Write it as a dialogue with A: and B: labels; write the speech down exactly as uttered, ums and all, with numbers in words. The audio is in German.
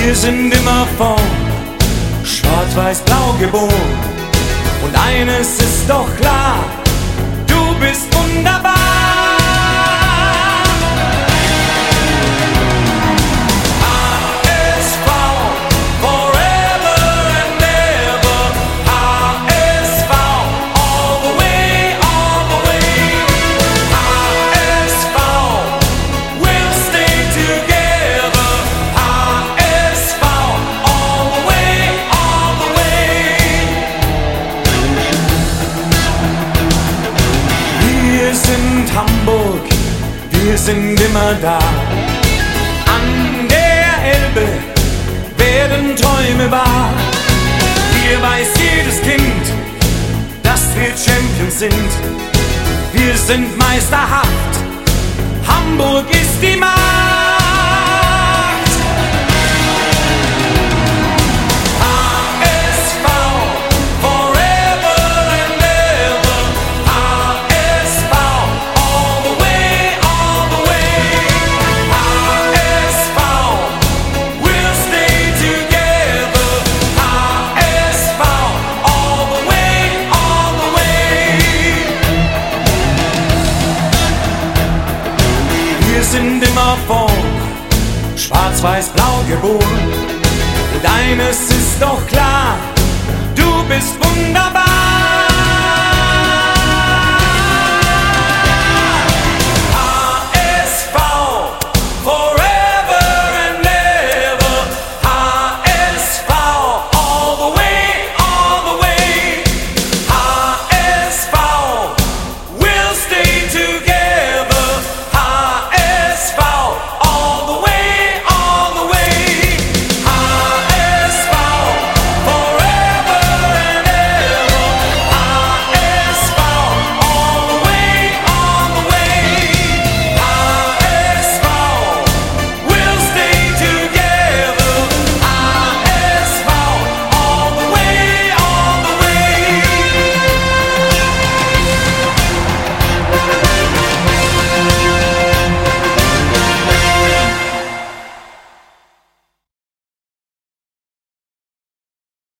A: Wir sind immer vorn, schwarz-weiß-blau geboren. Und eines ist doch klar, du bist wunderbar. Hamburg, wir sind immer da. An der Elbe werden Träume wahr. Hier weiß jedes Kind, dass wir Champions sind. Wir sind meisterhaft, Hamburg ist die Macht. Wir sind immer vorn, schwarz-weiß-blau geboren. Und eines ist doch klar, du bist wunderbar.